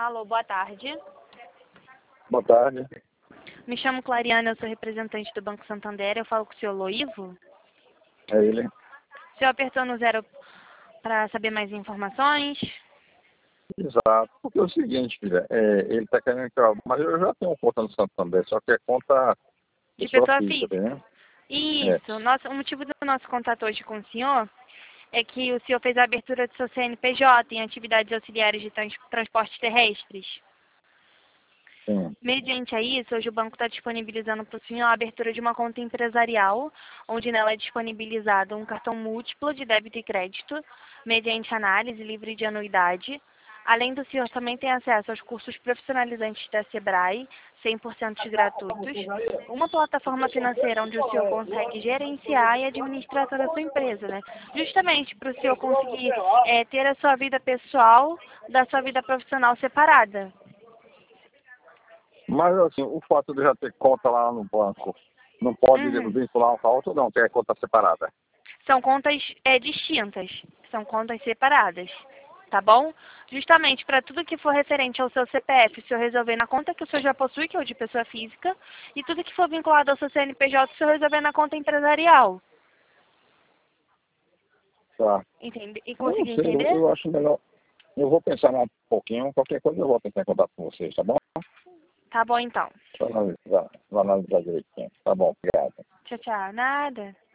Alô, boa tarde. Boa tarde. Me chamo Clariana, eu sou representante do Banco Santander. Eu falo com o senhor Loivo. É ele. O senhor apertou no 0 para saber mais informações? Exato. Porque é o seguinte, filha, ele está querendo que mas eu já tenho conta no Santander, só que é conta De pessoa pessoa física, física. né? Isso. O motivo do nosso contato hoje com o senhor é que o senhor fez a abertura do seu CNPJ em atividades auxiliares de transportes terrestres. Sim. Mediante a isso, hoje o banco está disponibilizando para o senhor a abertura de uma conta empresarial, onde nela é disponibilizado um cartão múltiplo de débito e crédito, mediante análise livre de anuidade. Além do senhor também tem acesso aos cursos profissionalizantes da Sebrae, 100% gratuitos, uma plataforma financeira onde o senhor consegue gerenciar e administrar toda a sua empresa, né? Justamente para o senhor conseguir ter a sua vida pessoal da sua vida profissional separada. Mas assim, o fato de já ter conta lá no banco não pode Uhum. vincular um com a outra, não, tem a conta separada. São contas distintas, são contas separadas, tá bom? Justamente para tudo que for referente ao seu CPF, o senhor resolver na conta que o senhor já possui, que é o de pessoa física, e tudo que for vinculado ao seu CNPJ, o senhor resolver na conta empresarial. Tá. Entende? E Eu não conseguir sei, entender? eu acho melhor. Eu vou pensar mais um pouquinho, qualquer coisa eu vou tentar em contato com vocês, tá bom? Tá bom então. Vou analisar direitinho. Tá bom, obrigado. Tchau, tchau. Nada.